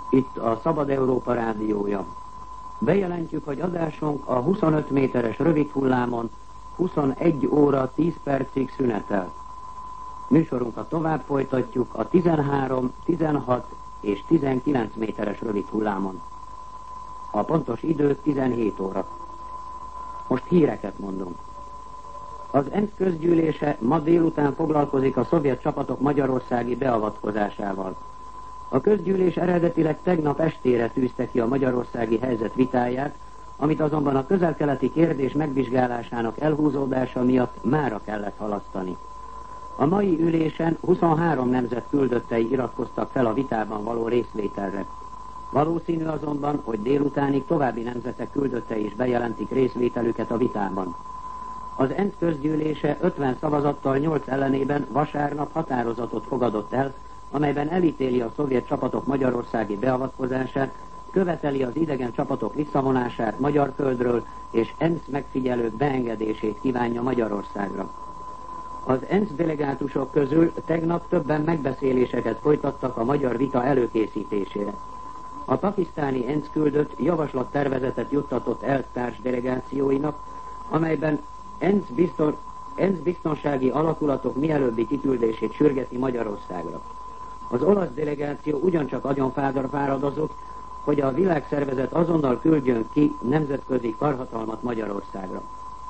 Itt a Szabad Európa rádiója. Bejelentjük, hogy adásunk a 25 méteres rövid hullámon 21 óra 10 percig szünetel. Műsorunkat tovább folytatjuk a 13, 16 és 19 méteres rövid hullámon. A pontos idő 17 óra. Most híreket mondunk. Az ENSZ közgyűlése ma délután foglalkozik a szovjet csapatok magyarországi beavatkozásával. A közgyűlés eredetileg tegnap estére tűzte ki a magyarországi helyzet vitáját, amit azonban a közel-keleti kérdés megvizsgálásának elhúzódása miatt mára kellett halasztani. A mai ülésen 23 nemzet küldöttei iratkoztak fel a vitában való részvételre. Valószínű azonban, hogy délutánig további nemzetek küldöttei is bejelentik részvételüket a vitában. Az ENSZ közgyűlése 50 szavazattal 8 ellenében vasárnap határozatot fogadott el, amelyben elítéli a szovjet csapatok magyarországi beavatkozását, követeli az idegen csapatok visszavonását magyar földről, és ENSZ megfigyelők beengedését kívánja Magyarországra. Az ENSZ delegátusok közül tegnap többen megbeszéléseket folytattak a magyar vita előkészítésére. A pakisztáni ENSZ küldött javaslattervezetet juttatott el társdelegációinak, amelyben ENSZ biztonsági alakulatok mielőbbi kiküldését sürgeti Magyarországra. Az olasz delegáció ugyancsak agyon fáradozott, hogy a világszervezet azonnal küldjön ki nemzetközi karhatalmat Magyarországra.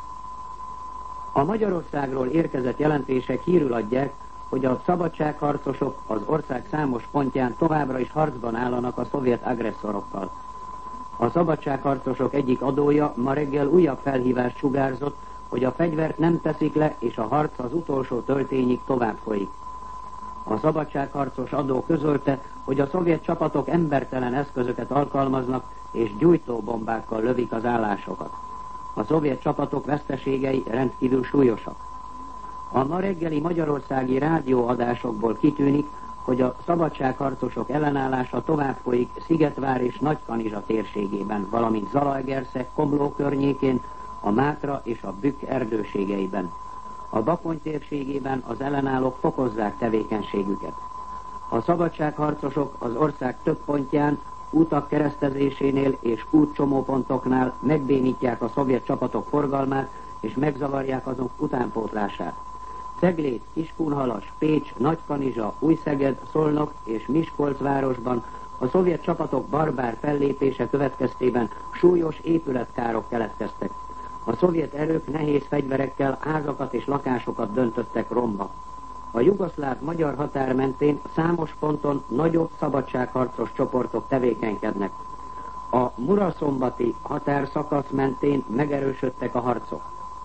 A Magyarországról érkezett jelentések hírül adják, hogy a szabadságharcosok az ország számos pontján továbbra is harcban állanak a szovjet agresszorokkal. A szabadságharcosok egyik adója ma reggel újabb felhívást sugárzott, hogy a fegyvert nem teszik le, és a harc az utolsó töltényig tovább folyik. A szabadságharcos adó közölte, hogy a szovjet csapatok embertelen eszközöket alkalmaznak, és gyújtóbombákkal lövik az állásokat. A szovjet csapatok veszteségei rendkívül súlyosak. A ma reggeli magyarországi rádióadásokból kitűnik, hogy a szabadságharcosok ellenállása tovább folyik Szigetvár és Nagykanizsa térségében, valamint Zalaegerszeg, Komló környékén, a Mátra és a Bükk erdőségeiben. A Bakony térségében az ellenállók fokozzák tevékenységüket. A szabadságharcosok az ország több pontján, útak keresztezésénél és útcsomópontoknál megbénítják a szovjet csapatok forgalmát és megzavarják azok utánpótlását. Ceglét, Kiskunhalas, Pécs, Nagykanizsa, Újszeged, Szolnok és Miskolc városban a szovjet csapatok barbár fellépése következtében súlyos épületkárok keletkeztek. A szovjet erők nehéz fegyverekkel házakat és lakásokat döntöttek romba. A jugoszláv-magyar határ mentén számos ponton nagyobb szabadságharcos csoportok tevékenykednek. A muraszombati határszakasz mentén megerősödtek a harcok.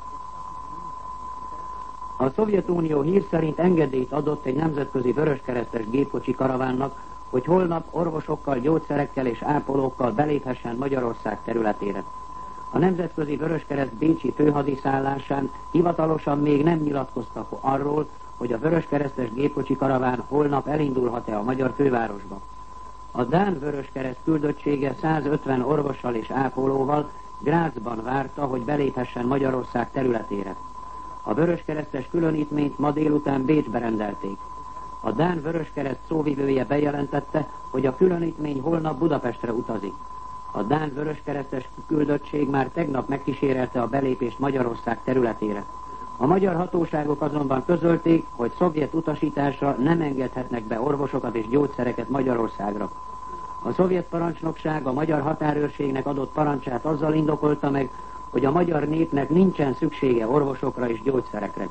A Szovjetunió hír szerint engedélyt adott egy nemzetközi vöröskeresztes gépkocsi karavánnak, hogy holnap orvosokkal, gyógyszerekkel és ápolókkal beléphessen Magyarország területére. A Nemzetközi Vöröskereszt bécsi főhadiszállásán hivatalosan még nem nyilatkoztak arról, hogy a vöröskeresztes gépkocsi karaván holnap elindulhat-e a magyar fővárosba. A dán Vöröskereszt küldöttsége 150 orvossal és ápolóval Grazban várta, hogy beléphessen Magyarország területére. A vöröskeresztes különítményt ma délután Bécsbe rendelték. A dán Vöröskereszt szóvivője bejelentette, hogy a különítmény holnap Budapestre utazik. A dán vöröskeresztes küldöttség már tegnap megkísérelte a belépést Magyarország területére. A magyar hatóságok azonban közölték, hogy szovjet utasításra nem engedhetnek be orvosokat és gyógyszereket Magyarországra. A szovjet parancsnokság a magyar határőrségnek adott parancsát azzal indokolta meg, hogy a magyar népnek nincsen szüksége orvosokra és gyógyszerekre.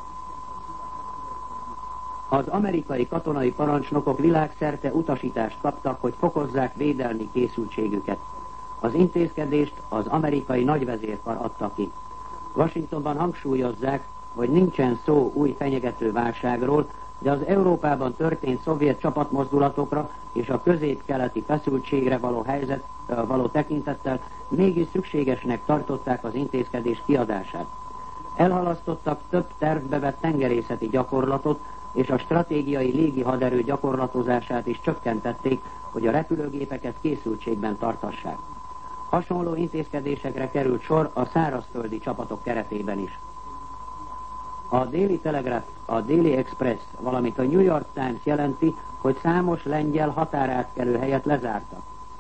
Az amerikai katonai parancsnokok világszerte utasítást kaptak, hogy fokozzák védelmi készültségüket. Az intézkedést az amerikai nagyvezérkar adta ki. Washingtonban hangsúlyozzák, hogy nincsen szó új fenyegető válságról, de az Európában történt szovjet csapatmozdulatokra és a közép-keleti feszültségre való tekintettel mégis szükségesnek tartották az intézkedés kiadását. Elhalasztottak több tervbe vett tengerészeti gyakorlatot, és a stratégiai légi haderő gyakorlatozását is csökkentették, hogy a repülőgépeket készültségben tartassák. Hasonló intézkedésekre került sor a szárazföldi csapatok keretében is. A Daily Telegraph, a Daily Express, valamint a New York Times jelenti, hogy számos lengyel határátkelő helyet lezártak.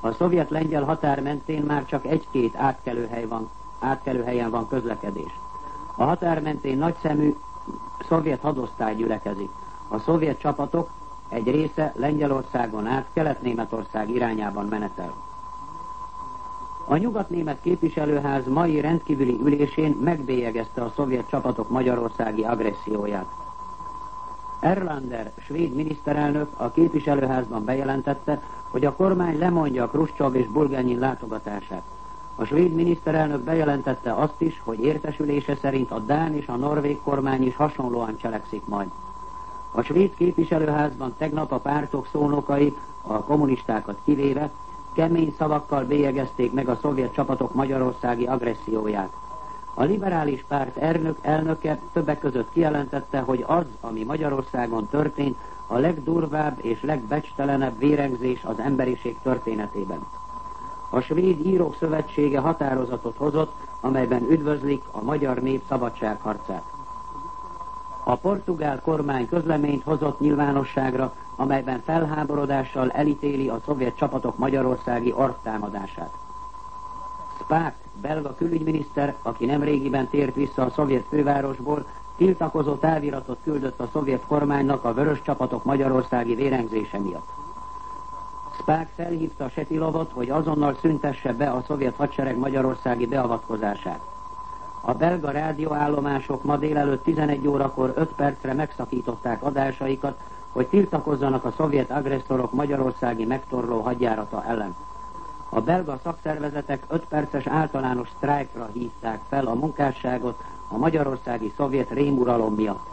A szovjet-lengyel határ mentén már csak egy-két átkelőhelyen van közlekedés. A határ mentén nagyszemű szovjet hadosztály gyülekezik. A szovjet csapatok egy része Lengyelországon át Kelet-Németország irányában menetel. A nyugatnémet képviselőház mai rendkívüli ülésén megbélyegezte a szovjet csapatok magyarországi agresszióját. Erlander, svéd miniszterelnök a képviselőházban bejelentette, hogy a kormány lemondja Kruscsov és Bulganyin látogatását. A svéd miniszterelnök bejelentette azt is, hogy értesülése szerint a dán és a norvég kormány is hasonlóan cselekszik majd. A svéd képviselőházban tegnap a pártok szónokai, a kommunistákat kivéve, kemény szavakkal bélyegezték meg a szovjet csapatok magyarországi agresszióját. A liberális párt elnöke többek között kijelentette, hogy az, ami Magyarországon történt, a legdurvább és legbecstelenebb vérengzés az emberiség történetében. A Svéd Írók Szövetsége határozatot hozott, amelyben üdvözlik a magyar nép szabadságharcát. A portugál kormány közleményt hozott nyilvánosságra, amelyben felháborodással elítéli a szovjet csapatok magyarországi orrtámadását. Spaak, belga külügyminiszter, aki nemrégiben tért vissza a szovjet fővárosból, tiltakozó táviratot küldött a szovjet kormánynak a vörös csapatok magyarországi vérengzése miatt. Spaak felhívta Setilovot, hogy azonnal szüntesse be a szovjet hadsereg magyarországi beavatkozását. A belga rádióállomások ma délelőtt 11 órakor 5 percre megszakították adásaikat, hogy tiltakozzanak a szovjet agresszorok magyarországi megtorló hadjárata ellen. A belga szakszervezetek 5 perces általános sztrájkra hívták fel a munkásságot a magyarországi szovjet rémuralom miatt.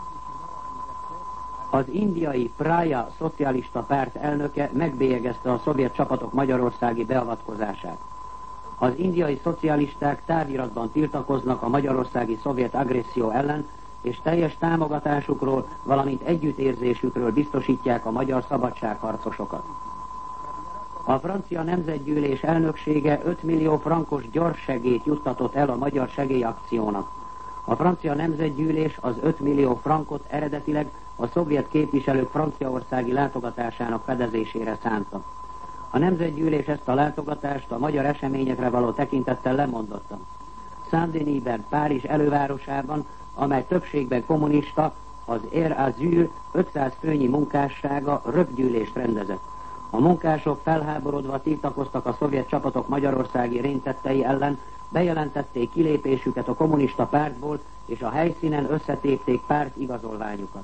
Az indiai Praja szocialista párt elnöke megbélyegezte a szovjet csapatok magyarországi beavatkozását. Az indiai szocialisták táviratban tiltakoznak a magyarországi szovjet agresszió ellen, és teljes támogatásukról, valamint együttérzésükről biztosítják a magyar szabadságharcosokat. A francia nemzetgyűlés elnöksége 5 millió frankos gyorssegélyt juttatott el a magyar segélyakciónak. A francia nemzetgyűlés az 5 millió frankot eredetileg a szovjet képviselők franciaországi látogatásának fedezésére szánta. A nemzetgyűlés ezt a látogatást a magyar eseményekre való tekintettel lemondotta. Saint-Denisben, Párizs elővárosában, amely többségben kommunista, az Air Azur 500 főnyi munkássága röpgyűlést rendezett. A munkások felháborodva tiltakoztak a szovjet csapatok magyarországi réntettei ellen, bejelentették kilépésüket a kommunista pártból, és a helyszínen összetépték párt igazolványukat.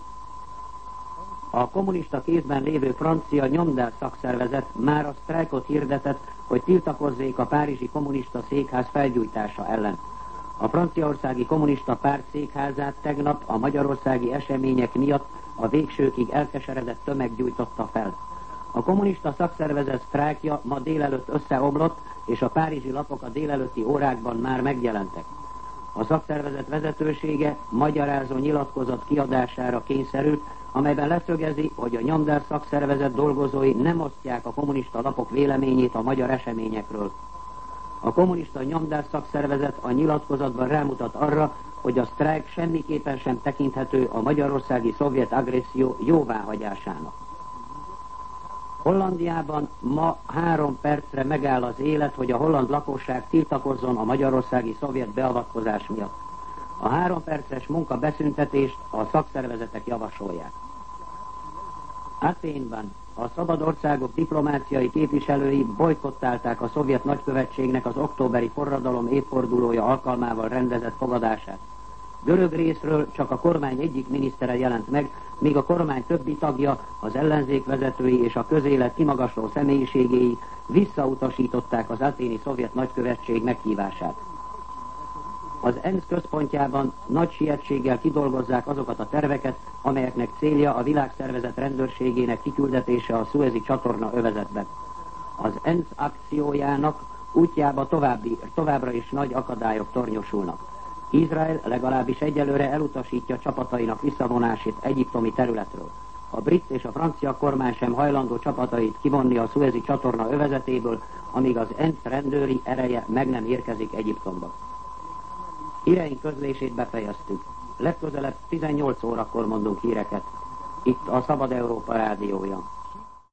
A kommunista kézben lévő francia nyomdás szakszervezet már a sztrájkot hirdetett, hogy tiltakozzék a párizsi kommunista székház felgyújtása ellen. A franciaországi kommunista párt székházát tegnap a magyarországi események miatt a végsőkig elkeseredett tömeg gyújtotta fel. A kommunista szakszervezet sztrájkja ma délelőtt összeomlott, és a párizsi lapok a délelőtti órákban már megjelentek. A szakszervezet vezetősége magyarázó nyilatkozat kiadására kényszerült, amelyben leszögezi, hogy a nyomdás szakszervezet dolgozói nem osztják a kommunista lapok véleményét a magyar eseményekről. A kommunista nyomdás szakszervezet a nyilatkozatban rámutat arra, hogy a sztrájk semmiképpen sem tekinthető a magyarországi szovjet agresszió jóváhagyásának. Hollandiában ma 3 percre megáll az élet, hogy a holland lakosság tiltakozzon a magyarországi szovjet beavatkozás miatt. A 3 perces munkabeszüntetést a szakszervezetek javasolják. Athénban a szabad országok diplomáciai képviselői bojkottálták a szovjet nagykövetségnek az októberi forradalom évfordulója alkalmával rendezett fogadását. Görög részről csak a kormány egyik minisztere jelent meg, míg a kormány többi tagja, az ellenzék vezetői és a közélet kimagasló személyiségéi visszautasították az athéni szovjet nagykövetség meghívását. Az ENSZ központjában nagy sietséggel kidolgozzák azokat a terveket, amelyeknek célja a világszervezet rendőrségének kiküldetése a Szuezi csatorna övezetbe. Az ENSZ akciójának útjába továbbra is nagy akadályok tornyosulnak. Izrael legalábbis egyelőre elutasítja csapatainak visszavonását egyiptomi területről. A brit és a francia kormány sem hajlandó csapatait kivonni a Szuezi csatorna övezetéből, amíg az ENSZ rendőri ereje meg nem érkezik Egyiptomba. Híreink közlését befejeztük. Legközelebb 18 órakor mondunk híreket. Itt a Szabad Európa rádiója.